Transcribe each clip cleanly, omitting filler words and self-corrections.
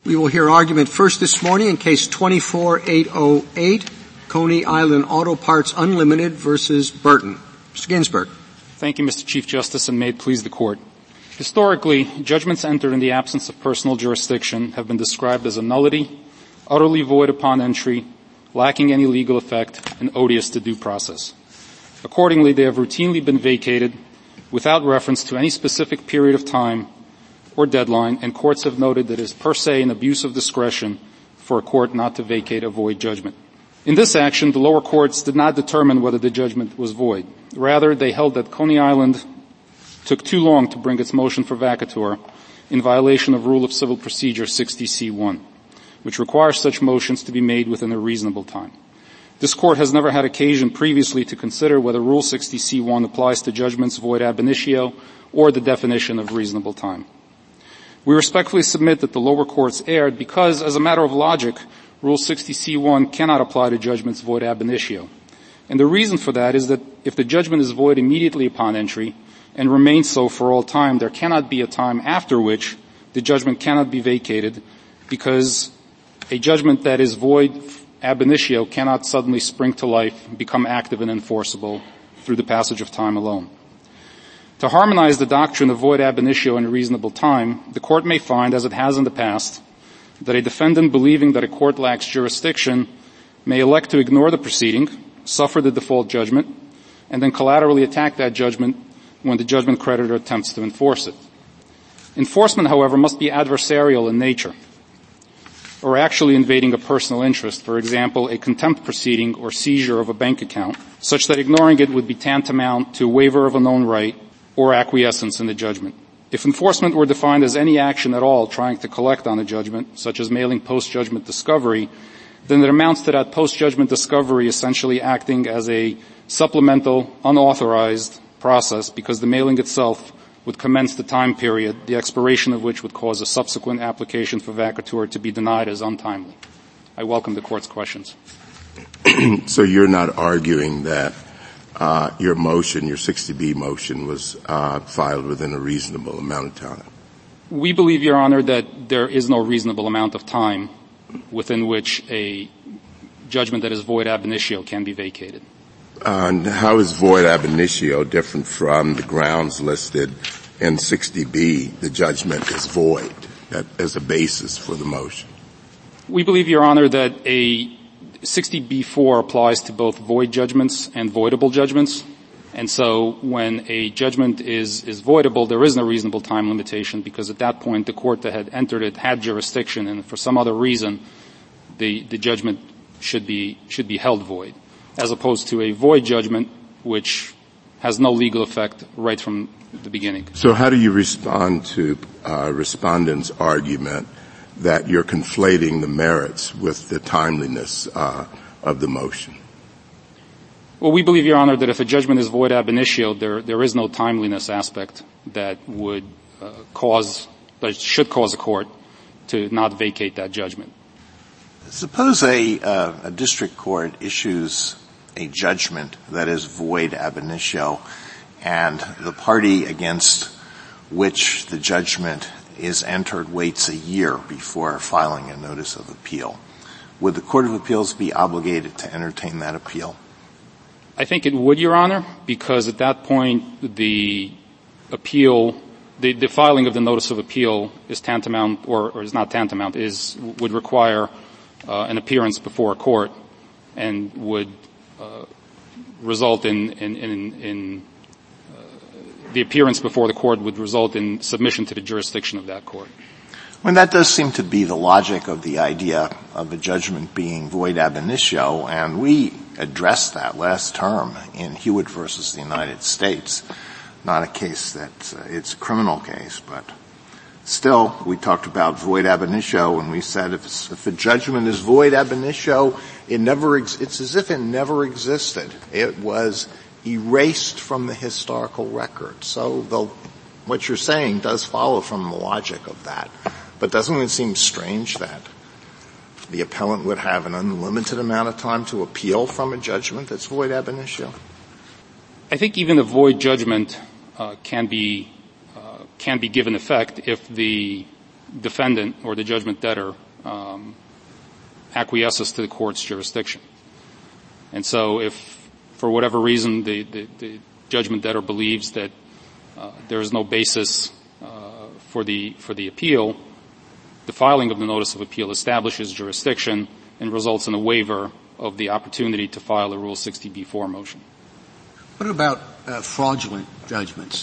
We will hear argument first this morning in Case 24-808, Coney Island Auto Parts Unlimited versus Burton. Mr. Ginsburg. Thank you, Mr. Chief Justice, and may it please the Court. Historically, judgments entered in the absence of personal jurisdiction have been described as a nullity, utterly void upon entry, lacking any legal effect, and odious to due process. Accordingly, they have routinely been vacated without reference to any specific period of time or deadline, and courts have noted that it is per se an abuse of discretion for a court not to vacate a void judgment. In this action, the lower courts did not determine whether the judgment was void. Rather, they held that Coney Island took too long to bring its motion for vacatur in violation of Rule of Civil Procedure 60C1, which requires such motions to be made within a reasonable time. This Court has never had occasion previously to consider whether Rule 60C1 applies to judgments void ab initio or the definition of reasonable time. We respectfully submit that the lower courts erred because, as a matter of logic, Rule 60C1 cannot apply to judgments void ab initio. And the reason for that is that if the judgment is void immediately upon entry and remains so for all time, there cannot be a time after which the judgment cannot be vacated, because a judgment that is void ab initio cannot suddenly spring to life and become active and enforceable through the passage of time alone. To harmonize the doctrine of void ab initio in a reasonable time, the Court may find, as it has in the past, that a defendant believing that a court lacks jurisdiction may elect to ignore the proceeding, suffer the default judgment, and then collaterally attack that judgment when the judgment creditor attempts to enforce it. Enforcement, however, must be adversarial in nature, or actually invading a personal interest, for example, a contempt proceeding or seizure of a bank account, such that ignoring it would be tantamount to a waiver of a known right or acquiescence in the judgment. If enforcement were defined as any action at all trying to collect on a judgment, such as mailing post-judgment discovery, then it amounts to that post-judgment discovery essentially acting as a supplemental, unauthorized process, because the mailing itself would commence the time period, the expiration of which would cause a subsequent application for vacatur to be denied as untimely. I welcome the Court's questions. So you're not arguing that your motion, your 60B motion, was filed within a reasonable amount of time? We believe, Your Honor, that there is no reasonable amount of time within which a judgment that is void ab initio can be vacated. And how is void ab initio different from the grounds listed in 60B, the judgment is void, that as a basis for the motion? We believe, Your Honor, that a 60B4 applies to both void judgments and voidable judgments. And so when a judgment is voidable, there is no reasonable time limitation, because at that point the court that had entered it had jurisdiction, and for some other reason the judgment should be held void, as opposed to a void judgment which has no legal effect right from the beginning. So how do you respond to respondent's argument that you're conflating the merits with the timeliness of the motion? Well, we believe, Your Honor, that if a judgment is void ab initio, there is no timeliness aspect that would should cause a court to not vacate that judgment. Suppose a district court issues a judgment that is void ab initio, and the party against which the judgment is entered waits a year before filing a notice of appeal. Would the Court of Appeals be obligated to entertain that appeal? I think it would, Your Honor, because at that point the appeal, the filing of the notice of appeal is tantamount, or is not tantamount, would require an appearance before a court, and would result in the appearance before the court would result in submission to the jurisdiction of that court. Well, that does seem to be the logic of the idea of a judgment being void ab initio, and we addressed that last term in Hewitt versus the United States. Not a case it's a criminal case, but still we talked about void ab initio, and we said if a judgment is void ab initio, it's as if it never existed. It was erased from the historical record. So what you're saying does follow from the logic of that. But doesn't it seem strange that the appellant would have an unlimited amount of time to appeal from a judgment that's void ab initio? I think even a void judgment can be given effect if the defendant or the judgment debtor acquiesces to the court's jurisdiction. And so if, for whatever reason, the judgment debtor believes that there is no basis for the appeal, the filing of the notice of appeal establishes jurisdiction and results in a waiver of the opportunity to file a Rule 60b-4 motion. What about fraudulent judgments?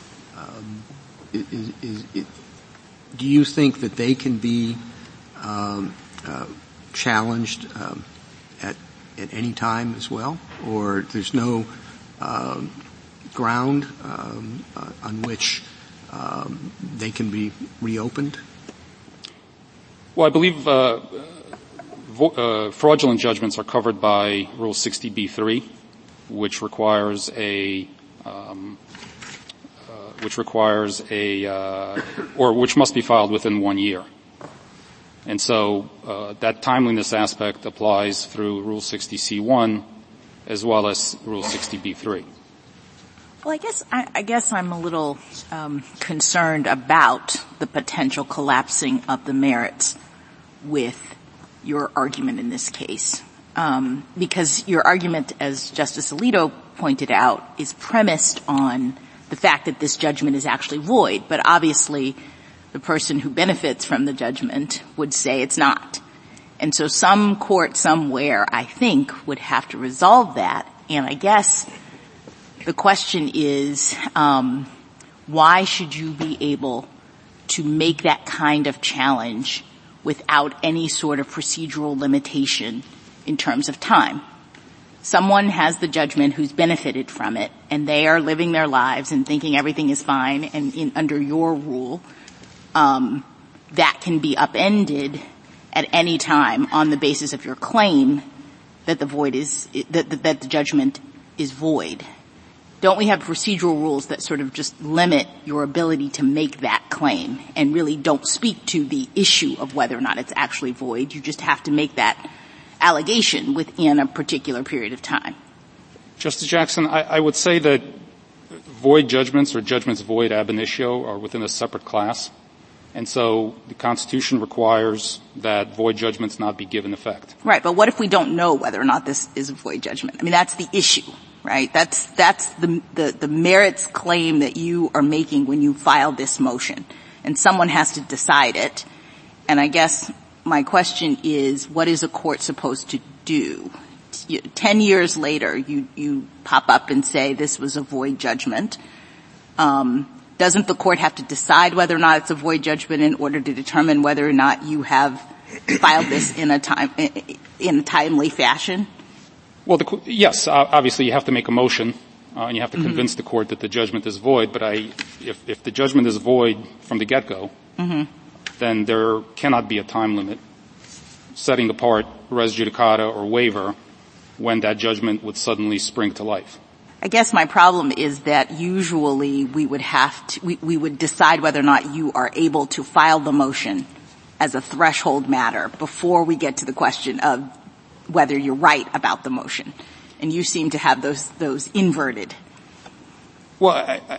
Do you think that they can be challenged at any time as well, or there's no ground on which they can be reopened? Well, I believe fraudulent judgments are covered by Rule 60b-3, which requires which must be filed within 1 year. And so that timeliness aspect applies through Rule 60c-1 as well as Rule 60b-3. Well, I guess I'm a little concerned about the potential collapsing of the merits with your argument in this case, because your argument, as Justice Alito pointed out, is premised on the fact that this judgment is actually void, but obviously the person who benefits from the judgment would say it's not. And so some court somewhere, I think, would have to resolve that. And I guess the question is, why should you be able to make that kind of challenge without any sort of procedural limitation in terms of time? Someone has the judgment who's benefited from it, and they are living their lives and thinking everything is fine, and under your rule, that can be upended at any time on the basis of your claim that the judgment is void. Don't we have procedural rules that sort of just limit your ability to make that claim and really don't speak to the issue of whether or not it's actually void? You just have to make that allegation within a particular period of time. Justice Jackson, I would say that void judgments or judgments void ab initio are within a separate class. And so the Constitution requires that void judgments not be given effect. Right, but what if we don't know whether or not this is a void judgment? I mean, that's the issue, right? That's the merits claim that you are making when you file this motion. And someone has to decide it. And I guess my question is, what is a court supposed to do? 10 years later, you pop up and say this was a void judgment. Doesn't the court have to decide whether or not it's a void judgment in order to determine whether or not you have filed this in a timely fashion? Well, yes, obviously you have to make a motion, and you have to convince the court that the judgment is void, but if the judgment is void from the get-go, then there cannot be a time limit setting apart res judicata or waiver when that judgment would suddenly spring to life. I guess my problem is that usually we would decide whether or not you are able to file the motion as a threshold matter before we get to the question of whether you're right about the motion. And you seem to have those inverted. Well,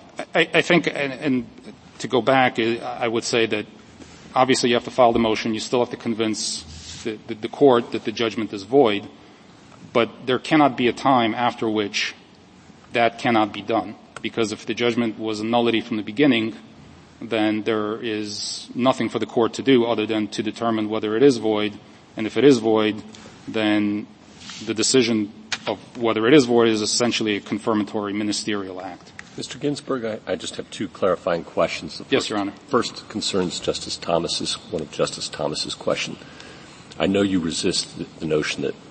I think, and to go back, I would say that obviously you have to file the motion. You still have to convince the court that the judgment is void, but there cannot be a time after which that cannot be done, because if the judgment was a nullity from the beginning, then there is nothing for the court to do other than to determine whether it is void, and if it is void, then the decision of whether it is void is essentially a confirmatory ministerial act. Mr. Ginsburg, I just have two clarifying questions. Yes, Your Honor. First concerns one of Justice Thomas's question. I know you resist the notion that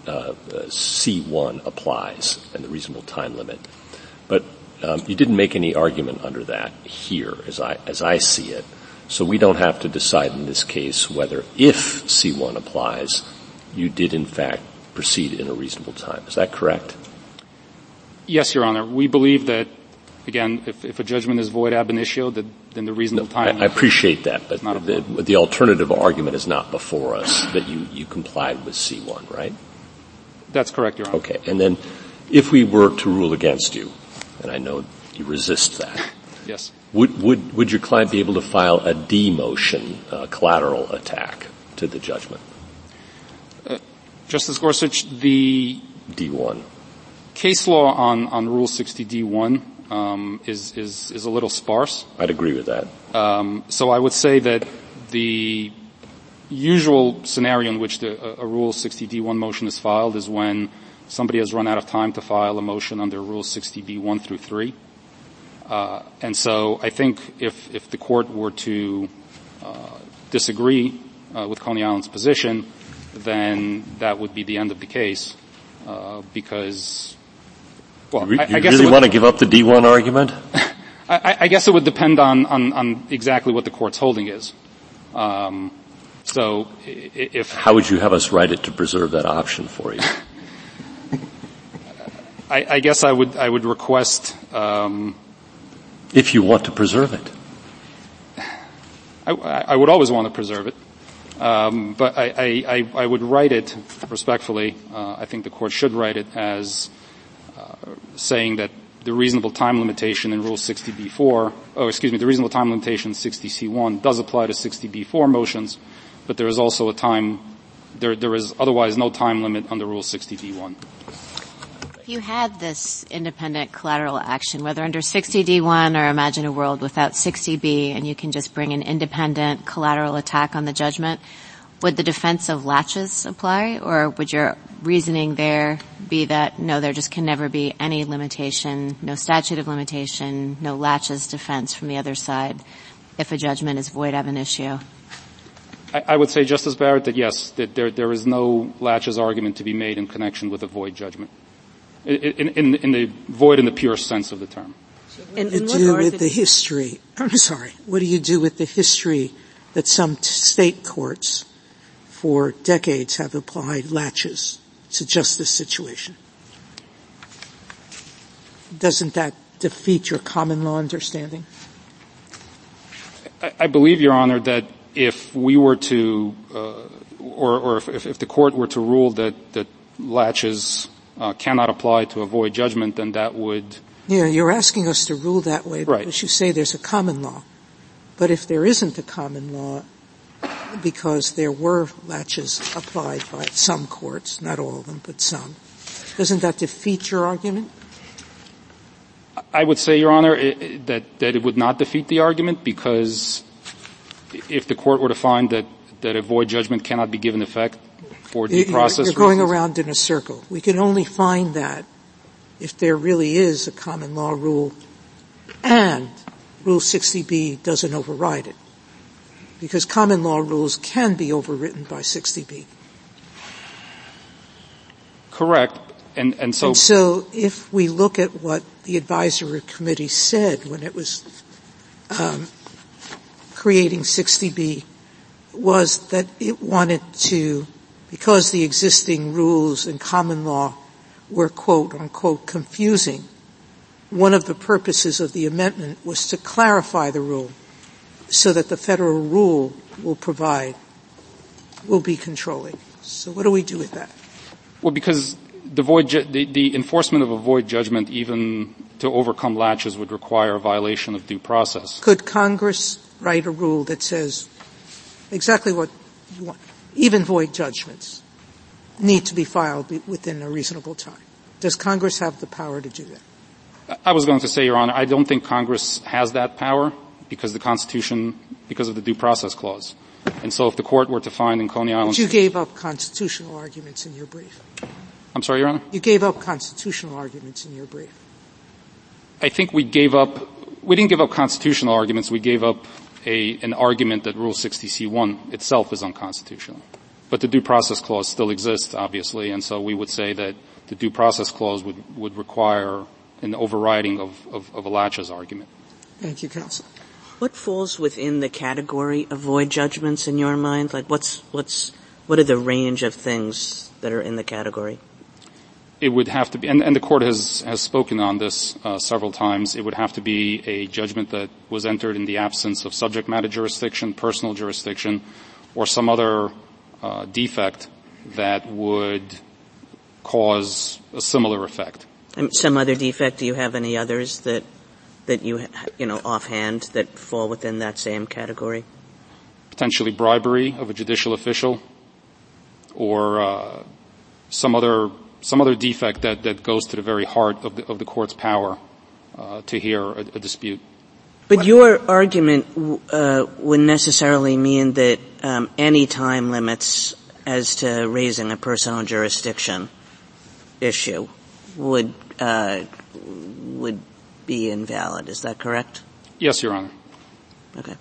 C1 applies and the reasonable time limit, but you didn't make any argument under that here, as I see it. So we don't have to decide in this case whether, if C1 applies, you did in fact proceed in a reasonable time. Is that correct? Yes, Your Honor. We believe that, again, if a judgment is void ab initio, then the reasonable time. I appreciate that, but the alternative argument is not before us that you complied with C1, right? That's correct, Your Honor. Okay. And then if we were to rule against you, and I know you resist that. Yes. Would your client be able to file a D motion, collateral attack to the judgment? Justice Gorsuch, the D1 case law on Rule 60 D1 is a little sparse. I'd agree with that. So I would say that the usual scenario in which a Rule 60 D1 motion is filed is when somebody has run out of time to file a motion under Rule 60 B1 through 3. And so I think if the court were to disagree with Coney Island's position, then that would be the end of the case, because, well, I guess really want to give up the D1 argument? I guess it would depend on exactly what the court's holding is. So if how would you have us write it to preserve that option for you? I guess I would request. If you want to preserve it. I would always want to preserve it. But I would write it respectfully. I think the court should write it as, saying that the reasonable time limitation in Rule 60b-4, the reasonable time limitation in 60c1 does apply to 60b-4 motions, but there is also there is otherwise no time limit under Rule 60b-1. If you had this independent collateral action, whether under 60D1 or imagine a world without 60B, and you can just bring an independent collateral attack on the judgment, would the defense of latches apply, or would your reasoning there be that no, there just can never be any limitation, no statute of limitation, no latches defense from the other side if a judgment is void ab initio? I would say, Justice Barrett, that yes, that there is no latches argument to be made in connection with a void judgment. In the void in the pure sense of the term. What do you do with the history? I'm sorry. What do you do with the history that some state courts for decades have applied latches to just this situation? Doesn't that defeat your common law understanding? I believe, Your Honor, that if we were to, or if the court were to rule that latches cannot apply to a void judgment, then that would. Yeah, you're asking us to rule that way because right. You say there's a common law. But if there isn't a common law, because there were latches applied by some courts, not all of them, but some, doesn't that defeat your argument? I would say, Your Honor, that it would not defeat the argument, because if the court were to find that a void judgment cannot be given effect for due process You're going around in a circle. We can only find that if there really is a common law rule and Rule 60B doesn't override it. Because common law rules can be overwritten by 60B. Correct. And so if we look at what the advisory committee said when it was creating 60B, was that it wanted to, because the existing rules in common law were quote unquote confusing, one of the purposes of the amendment was to clarify the rule so that the federal rule will be controlling. So what do we do with that? Well, because the enforcement of a void judgment, even to overcome latches, would require a violation of due process. Could Congress write a rule that says exactly what you want? Even void judgments need to be filed within a reasonable time. Does Congress have the power to do that? I was going to say, Your Honor, I don't think Congress has that power because of the due process clause. And so if the court were to find in Coney Island... But you gave up constitutional arguments in your brief. I'm sorry, Your Honor? You gave up constitutional arguments in your brief. I think we didn't give up constitutional arguments, we gave up an argument that Rule 60C1 itself is unconstitutional. But the due process clause still exists, obviously, and so we would say that the due process clause would require an overriding of a latches argument. Thank you, counsel. What falls within the category of void judgments in your mind? Like what are the range of things that are in the category? It would have to be, and the court has spoken on this several times, it would have to be a judgment that was entered in the absence of subject matter jurisdiction, personal jurisdiction, or some other defect that would cause a similar effect. Some other defect? Do you have any others that that you offhand that fall within that same category? Potentially bribery of a judicial official, or some other defect that goes to the very heart of the court's power to hear a dispute. But your argument would necessarily mean that any time limits as to raising a personal jurisdiction issue would be invalid. Is that correct? Yes, Your Honor. Okay.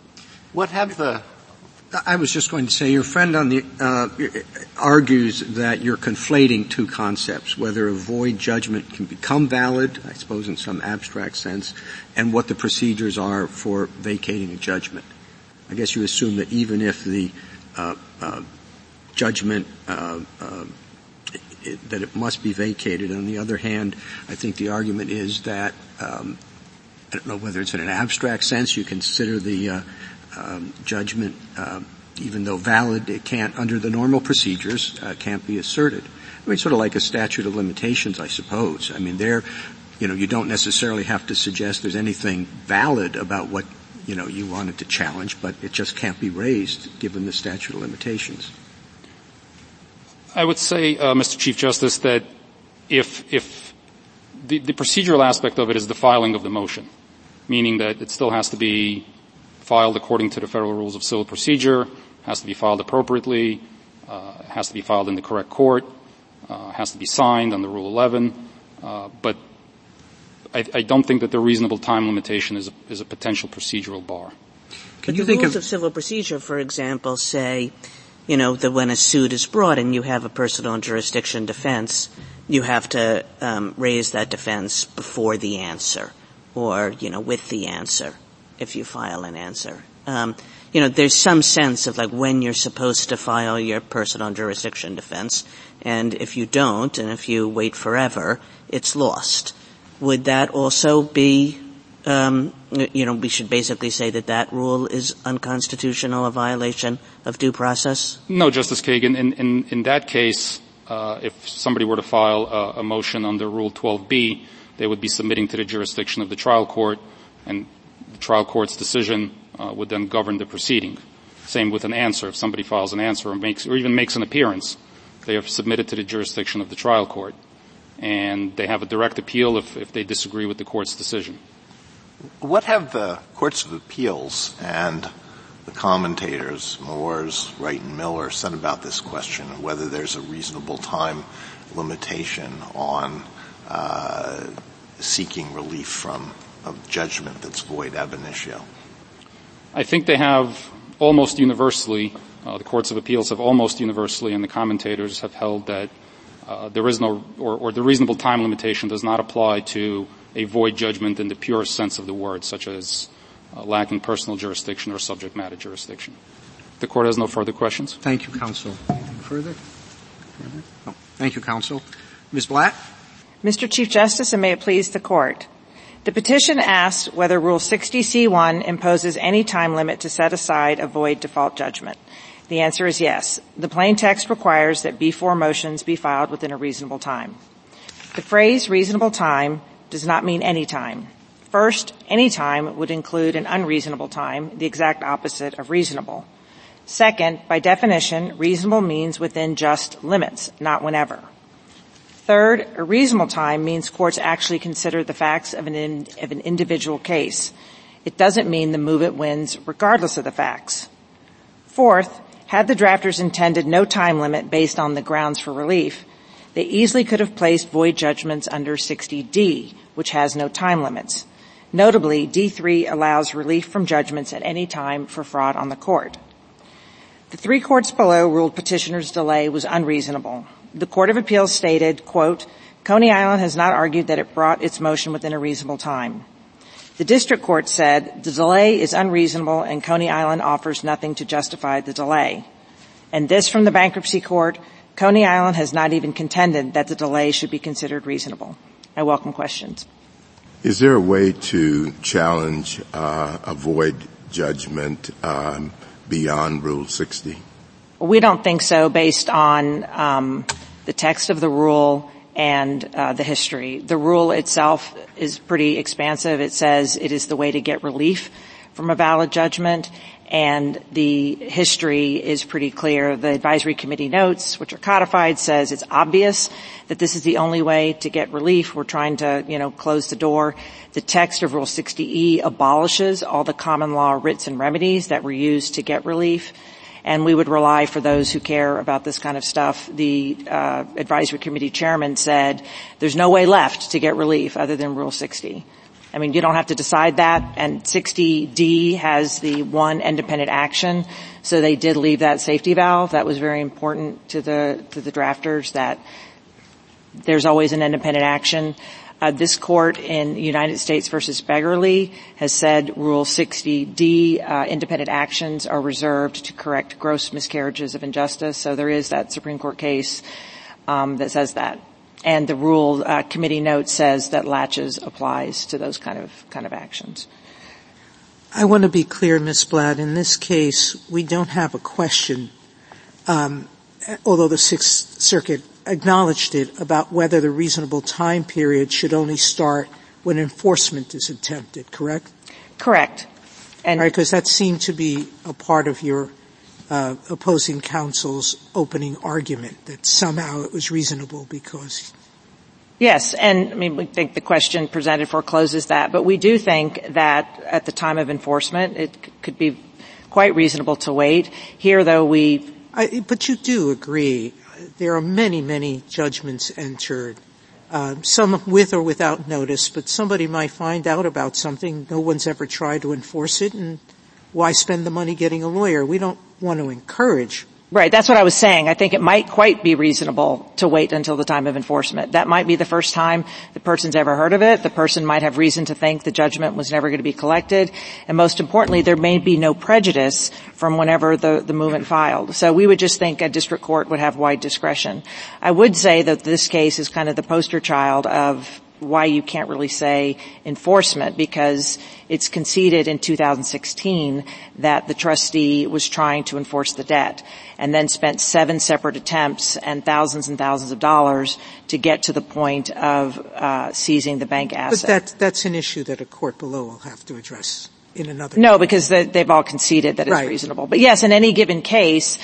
I was just going to say, your friend argues that you're conflating two concepts, whether a void judgment can become valid, I suppose in some abstract sense, and what the procedures are for vacating a judgment. I guess you assume that even if the judgment that it must be vacated. On the other hand, I think the argument is that I don't know whether it's in an abstract sense, you consider the judgment, even though valid, it can't, under the normal procedures, can't be asserted. I mean, sort of like a statute of limitations, I suppose. I mean, you don't necessarily have to suggest there's anything valid about what, you wanted to challenge, but it just can't be raised given the statute of limitations. I would say, Mr. Chief Justice, that if the procedural aspect of it is the filing of the motion, meaning that it still has to be filed according to the Federal Rules of Civil Procedure, has to be filed appropriately, has to be filed in the correct court, has to be signed under Rule 11, but I don't think that the reasonable time limitation is a potential procedural bar. But the Rules of Civil Procedure, for example, say, that when a suit is brought and you have a personal jurisdiction defense, you have to raise that defense before the answer, or, with the answer, if you file an answer. There's some sense of when you're supposed to file your personal jurisdiction defense, and if you don't, and if you wait forever, it's lost. Would that also be, we should basically say that rule is unconstitutional, a violation of due process? No, Justice Kagan. In that case, if somebody were to file a motion under Rule 12b, they would be submitting to the jurisdiction of the trial court, and the trial court's decision would then govern the proceeding. Same with an answer. If somebody files an answer or even makes an appearance, they are submitted to the jurisdiction of the trial court, and they have a direct appeal if they disagree with the court's decision. What have the courts of appeals and the commentators, Moores, Wright, and Miller, said about this question, whether there's a reasonable time limitation on seeking relief from a judgment that's void ab initio? I think they have almost universally, the courts of appeals have almost universally, and the commentators have held that there is no, or the reasonable time limitation does not apply to a void judgment in the purest sense of the word, such as lacking personal jurisdiction or subject matter jurisdiction. The Court has no further questions. Thank you, counsel. Anything further? No. Thank you, counsel. Ms. Blatt? Mr. Chief Justice, and may it please the Court. The petition asks whether Rule 60C1 imposes any time limit to set aside a void default judgment. The answer is yes. The plain text requires that B4 motions be filed within a reasonable time. The phrase reasonable time does not mean any time. First, any time would include an unreasonable time, the exact opposite of reasonable. Second, by definition, reasonable means within just limits, not whenever. Third, a reasonable time means courts actually consider the facts of an individual case. It doesn't mean the movement wins regardless of the facts. Fourth, had the drafters intended no time limit based on the grounds for relief, they easily could have placed void judgments under 60D, which has no time limits. Notably, D3 allows relief from judgments at any time for fraud on the court. The three courts below ruled petitioner's delay was unreasonable. The Court of Appeals stated, quote, Coney Island has not argued that it brought its motion within a reasonable time. The district court said the delay is unreasonable and Coney Island offers nothing to justify the delay. And this from the bankruptcy court, Coney Island has not even contended that the delay should be considered reasonable. I welcome questions. Is there a way to challenge a void judgment beyond Rule 60? Well, we don't think so based on the text of the rule and the history. The rule itself is pretty expansive. It says it is the way to get relief from a valid judgment, and the history is pretty clear. The advisory committee notes, which are codified, says it's obvious that this is the only way to get relief. We're trying to, close the door. The text of Rule 60E abolishes all the common law writs and remedies that were used to get relief. And we would rely, for those who care about this kind of stuff, the advisory committee chairman said there's no way left to get relief other than Rule 60. I mean, you don't have to decide that, and 60D has the one independent action, so they did leave that safety valve. That was very important to the drafters, that there's always an independent action. This court in United States versus Beggarly has said Rule 60D, independent actions are reserved to correct gross miscarriages of injustice. So there is that Supreme Court case that says that. And the rule committee note says that laches applies to those kind of actions. I want to be clear, Ms. Blatt. In this case, we don't have a question, although the Sixth Circuit acknowledged it, about whether the reasonable time period should only start when enforcement is attempted, correct? Correct. And right, because that seemed to be a part of your opposing counsel's opening argument, that somehow it was reasonable because... Yes, and we think the question presented forecloses that, but we do think that at the time of enforcement it could be quite reasonable to wait. Here, though, but you do agree there are many, many judgments entered, some with or without notice, but somebody might find out about something, no one's ever tried to enforce it, and why spend the money getting a lawyer? We don't want to encourage. Right, that's what I was saying. I think it might quite be reasonable to wait until the time of enforcement. That might be the first time the person's ever heard of it. The person might have reason to think the judgment was never going to be collected. And most importantly, there may be no prejudice from whenever the movement filed. So we would just think a district court would have wide discretion. I would say that this case is kind of the poster child of why you can't really say enforcement, because it's conceded in 2016 that the trustee was trying to enforce the debt and then spent 7 separate attempts and thousands of dollars to get to the point of seizing the bank asset. But that's an issue that a court below will have to address in another No, because they've all conceded that it's right. reasonable. But yes, in any given case,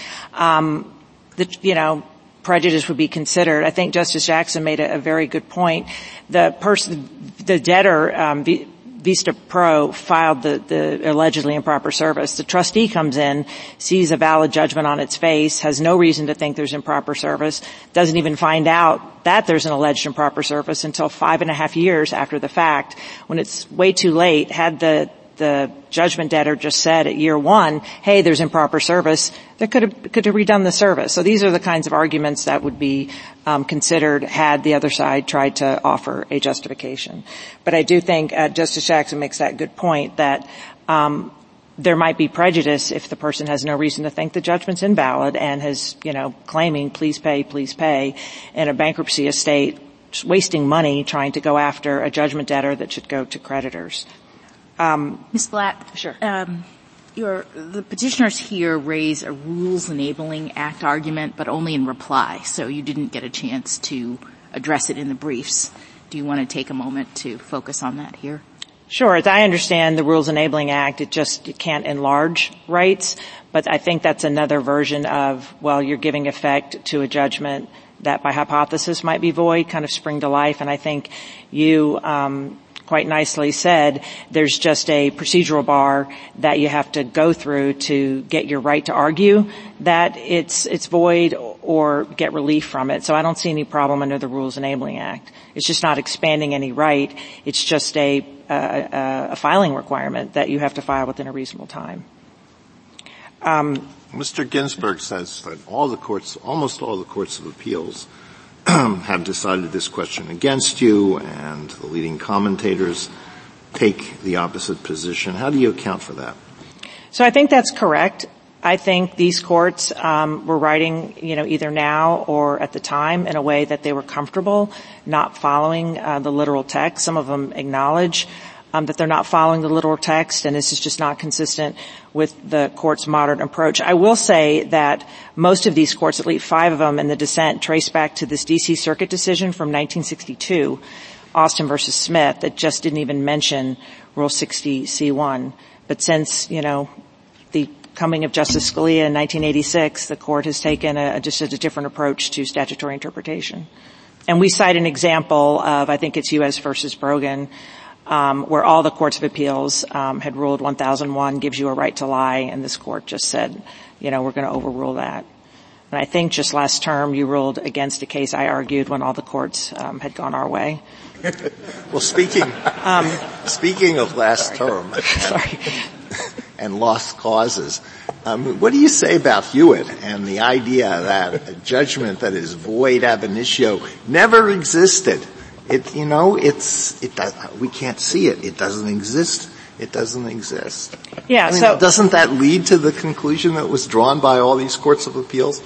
prejudice would be considered. I think Justice Jackson made a very good point. The debtor, Vista Pro, filed the allegedly improper service. The trustee comes in, sees a valid judgment on its face, has no reason to think there's improper service, doesn't even find out that there's an alleged improper service until 5.5 years after the fact, when it's way too late. Had the judgment debtor just said at year 1, hey, there's improper service, they could have redone the service. So these are the kinds of arguments that would be considered had the other side tried to offer a justification. But I do think Justice Jackson makes that good point that there might be prejudice if the person has no reason to think the judgment's invalid and has, claiming please pay in a bankruptcy estate, wasting money trying to go after a judgment debtor that should go to creditors. Ms. Blatt. Sure. The petitioners here raise a Rules Enabling Act argument, but only in reply, so you didn't get a chance to address it in the briefs. Do you want to take a moment to focus on that here? Sure. As I understand the Rules Enabling Act, it can't enlarge rights, but I think that's another version of, you're giving effect to a judgment that by hypothesis might be void, kind of spring to life, and I think you quite nicely said there's just a procedural bar that you have to go through to get your right to argue that it's void or get relief from it. So I don't see any problem under the Rules Enabling Act. It's just not expanding any right. It's just a filing requirement that you have to file within a reasonable time. Mr. Ginsburg says that almost all the courts of appeals have decided this question against you, and the leading commentators take the opposite position. How do you account for that? So I think that's correct. I think these courts were writing, either now or at the time in a way that they were comfortable not following the literal text. Some of them acknowledge that they're not following the literal text, and this is just not consistent with the court's modern approach. I will say that most of these courts, at least 5 of them in the dissent, trace back to this D.C. Circuit decision from 1962, Austin versus Smith that just didn't even mention Rule 60C1. But since, the coming of Justice Scalia in 1986, the court has taken just a different approach to statutory interpretation. And we cite an example of, I think it's U.S. versus Brogan, where all the courts of appeals had ruled 1001 gives you a right to lie, and this court just said, we're going to overrule that. And I think just last term you ruled against a case I argued when all the courts had gone our way. Well, speaking of last term and lost causes, what do you say about Hewitt and the idea that a judgment that is void ab initio never existed? We can't see it. It doesn't exist. It doesn't exist. Yeah. Doesn't that lead to the conclusion that was drawn by all these courts of appeals?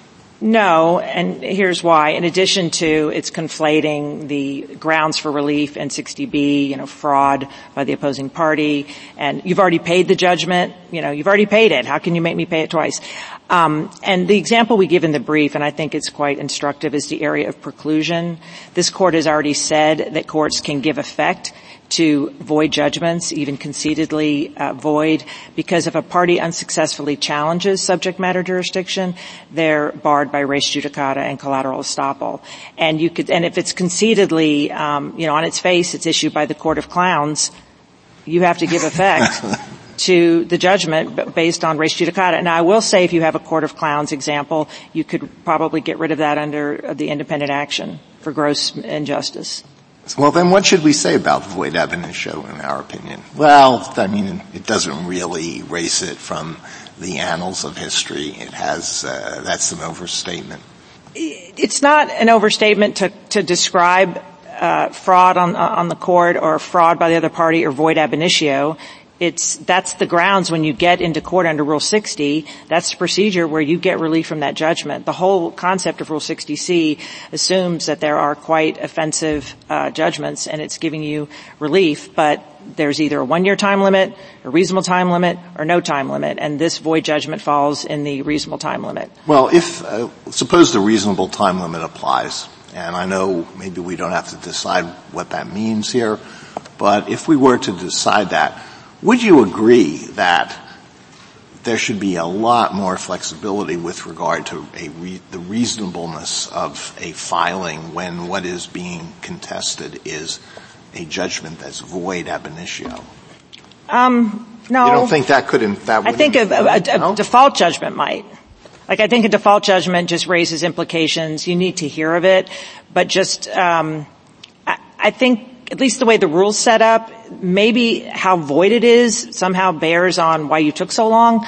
No, and here's why. In addition to it's conflating the grounds for relief in 60B, fraud by the opposing party, and you've already paid the judgment, you've already paid it. How can you make me pay it twice? And the example we give in the brief, and I think it's quite instructive, is the area of preclusion. This court has already said that courts can give effect to void judgments, even conceitedly void, because if a party unsuccessfully challenges subject matter jurisdiction, they're barred by res judicata and collateral estoppel. And if it's conceitedly, on its face, it's issued by the Court of Clowns, you have to give effect to the judgment based on res judicata. Now, I will say if you have a Court of Clowns example, you could probably get rid of that under the independent action for gross injustice. Well, then what should we say about void ab initio in our opinion? Well, it doesn't really erase it from the annals of history. It has, that's an overstatement. It's not an overstatement to describe, fraud on the court or fraud by the other party or void ab initio. That's the grounds when you get into court under Rule 60. That's the procedure where you get relief from that judgment. The whole concept of Rule 60C assumes that there are quite offensive judgments and it's giving you relief, but there's either a 1-year time limit, a reasonable time limit, or no time limit, and this void judgment falls in the reasonable time limit. Well, suppose the reasonable time limit applies, and I know maybe we don't have to decide what that means here, but if we were to decide that, would you agree that there should be a lot more flexibility with regard to the reasonableness of a filing when what is being contested is a judgment that's void ab initio? No. You don't think that could? I think a default judgment might. I think a default judgment just raises implications. You need to hear of it, but just I think at least the way the rule's set up, maybe how void it is somehow bears on why you took so long.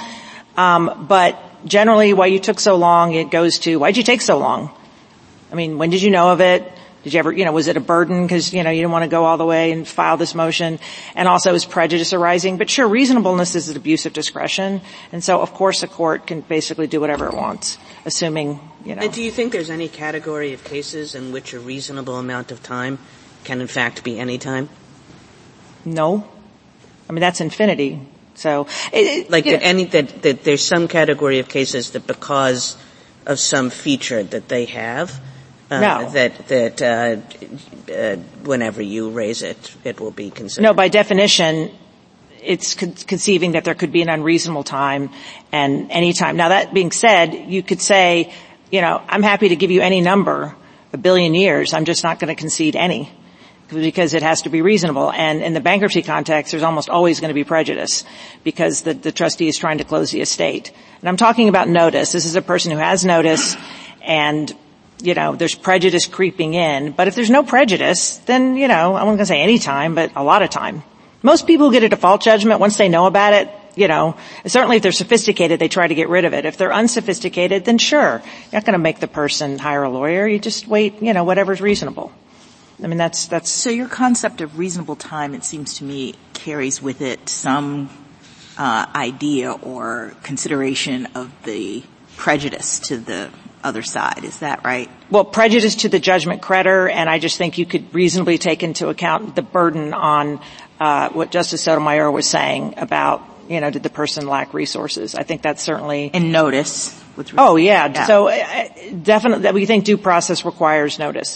But generally why you took so long, it goes to why'd you take so long? When did you know of it? Did you ever, was it a burden because, you didn't want to go all the way and file this motion? And also is prejudice arising? But sure, reasonableness is an abuse of discretion. And so of course a court can basically do whatever it wants, assuming, And do you think there's any category of cases in which a reasonable amount of time can in fact be any time? No. That's infinity. So, that there's some category of cases that because of some feature that they have, no. Whenever you raise it, it will be considered. No, by definition, it's conceiving that there could be an unreasonable time and any time. Now that being said, you could say, I'm happy to give you any number, 1 billion years. I'm just not going to concede any, because it has to be reasonable. And in the bankruptcy context, there's almost always going to be prejudice because the trustee is trying to close the estate. And I'm talking about notice. This is a person who has notice and, there's prejudice creeping in. But if there's no prejudice, then, I wasn't going to say any time, but a lot of time. Most people who get a default judgment, once they know about it, certainly if they're sophisticated, they try to get rid of it. If they're unsophisticated, then sure, you're not going to make the person hire a lawyer. You just wait, whatever's reasonable. That's. So your concept of reasonable time, it seems to me, carries with it some idea or consideration of the prejudice to the other side. Is that right? Well, prejudice to the judgment creditor, and I just think you could reasonably take into account the burden on what Justice Sotomayor was saying about, did the person lack resources? I think that's certainly. And notice. Oh, yeah. So definitely, we think due process requires notice.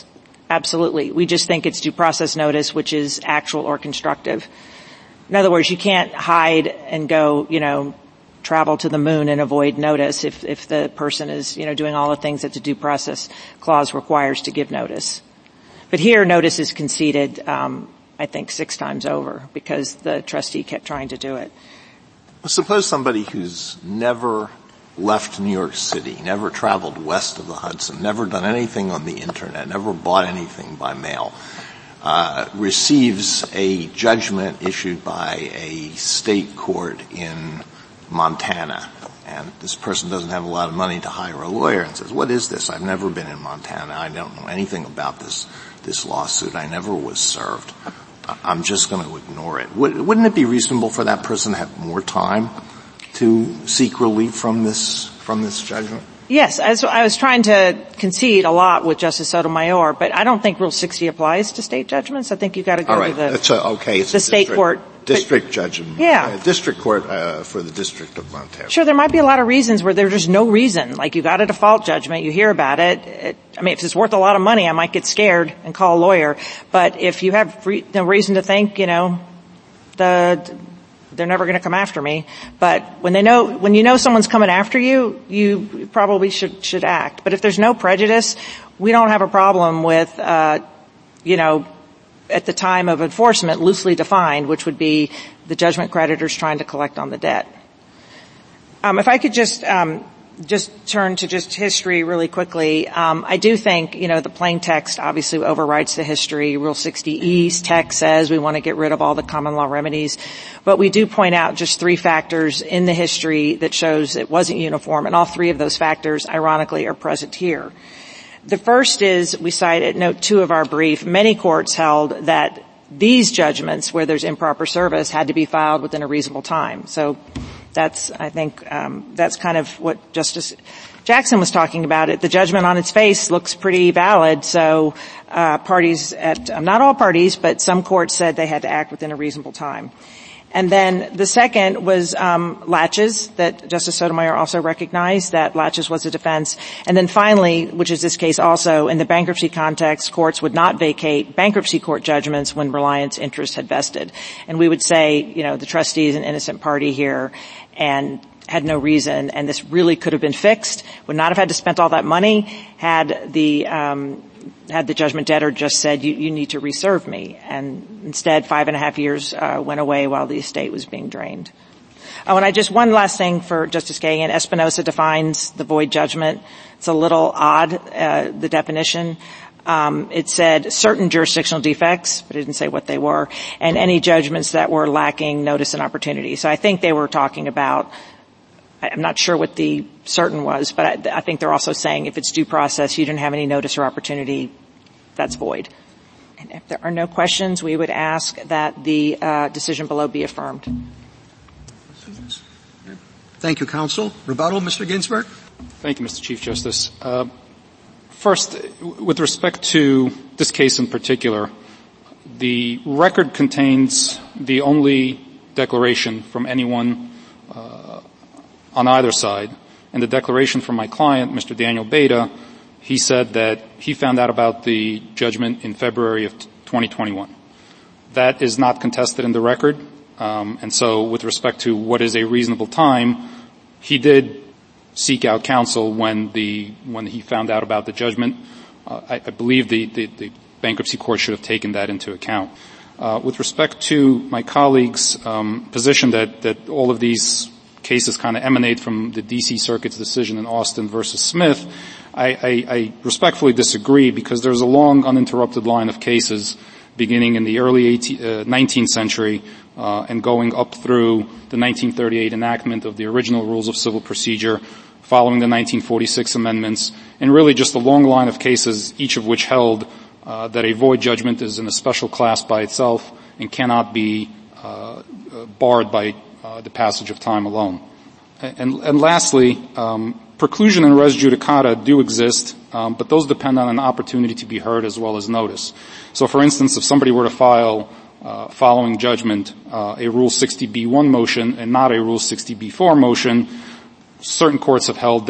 Absolutely. We just think it's due process notice, which is actual or constructive. In other words, you can't hide and go, travel to the moon and avoid notice if the person is, doing all the things that the due process clause requires to give notice. But here, notice is conceded, I think 6 times over because the trustee kept trying to do it. Suppose somebody who's never left New York City, never traveled west of the Hudson, never done anything on the internet, never bought anything by mail, receives a judgment issued by a state court in Montana. And this person doesn't have a lot of money to hire a lawyer and says, what is this? I've never been in Montana. I don't know anything about this lawsuit. I never was served. I'm just going to ignore it. Wouldn't it be reasonable for that person to have more time to seek relief from this judgment? Yes, I was trying to concede a lot with Justice Sotomayor, but I don't think Rule 60 applies to state judgments. I think you've got to go to the state court. District judgment. Yeah. District court for the District of Montana. Sure, there might be a lot of reasons where there's just no reason. Like you got a default judgment, you hear about it. If it's worth a lot of money, I might get scared and call a lawyer. But if you have no reason to think, they're never going to come after me. But when you know someone's coming after you, you probably should act. But if there's no prejudice, we don't have a problem with, at the time of enforcement, loosely defined, which would be the judgment creditors trying to collect on the debt. If I could just turn to just history really quickly. I do think, the plain text obviously overwrites the history. Rule 60E's text says we want to get rid of all the common law remedies. But we do point out just 3 factors in the history that shows it wasn't uniform, and all 3 of those factors, ironically, are present here. The first is, we cite at note 2 of our brief, many courts held that these judgments where there's improper service had to be filed within a reasonable time. So that's, I think, that's kind of what Justice Jackson was talking about. The judgment on its face looks pretty valid. So, parties not all parties, but some courts said they had to act within a reasonable time. And then the second was laches, that Justice Sotomayor also recognized that laches was a defense. And then finally, which is this case also, in the bankruptcy context, courts would not vacate bankruptcy court judgments when reliance interest had vested. And we would say, the trustee is an innocent party here and had no reason, and this really could have been fixed, would not have had to spend all that money had the judgment debtor just said, you need to reserve me. And instead, 5.5 years went away while the estate was being drained. And one last thing for Justice Kagan. Espinosa defines the void judgment. It's a little odd, the definition. It said certain jurisdictional defects, but it didn't say what they were, and any judgments that were lacking notice and opportunity. So I think they were talking about, I'm not sure what the certain was, but I think they're also saying if it's due process, you didn't have any notice or opportunity, that's void. And if there are no questions, we would ask that the decision below be affirmed. Thank you, counsel. Rebuttal, Mr. Ginsburg. Thank you, Mr. Chief Justice. First, with respect to this case in particular, the record contains the only declaration from anyone on either side. And the declaration from my client, Mr. Daniel Beta, he said that he found out about the judgment in February of 2021. That is not contested in the record. And so with respect to what is a reasonable time, he did seek out counsel when he found out about the judgment. I believe the bankruptcy court should have taken that into account. With respect to my colleague's position that all of these cases kind of emanate from the D.C. Circuit's decision in Austin versus Smith, I respectfully disagree because there's a long uninterrupted line of cases beginning in the early 19th century and going up through the 1938 enactment of the original rules of civil procedure, following the 1946 amendments, and really just a long line of cases, each of which held that a void judgment is in a special class by itself and cannot be barred by the passage of time alone. And lastly, preclusion and res judicata do exist, but those depend on an opportunity to be heard as well as notice. So, for instance, if somebody were to file following judgment a Rule 60b-1 motion and not a Rule 60b-4 motion, certain courts have held that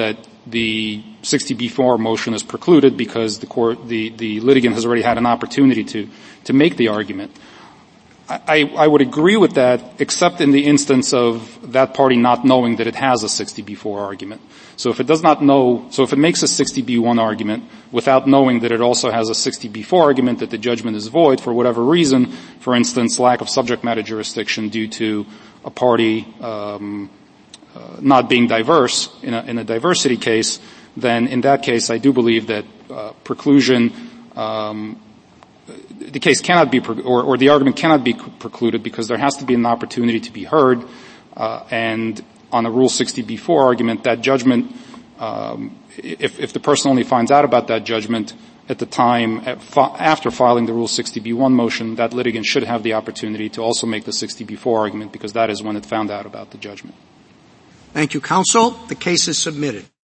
the 60B4 motion is precluded because the litigant has already had an opportunity to make the argument. I would agree with that, except in the instance of that party not knowing that it has a 60B4 argument. So if it does not know, so if it makes a 60B1 argument without knowing that it also has a 60B4 argument that the judgment is void for whatever reason, for instance, lack of subject matter jurisdiction due to a party not being diverse in a diversity case, then in that case I do believe that preclusion the case cannot be or the argument cannot be precluded because there has to be an opportunity to be heard, and on a Rule 60B4 argument, that judgment, if the person only finds out about that judgment at the time after filing the Rule 60B1 motion, that litigant should have the opportunity to also make the 60B4 argument because that is when it found out about the judgment. Thank you, counsel. The case is submitted.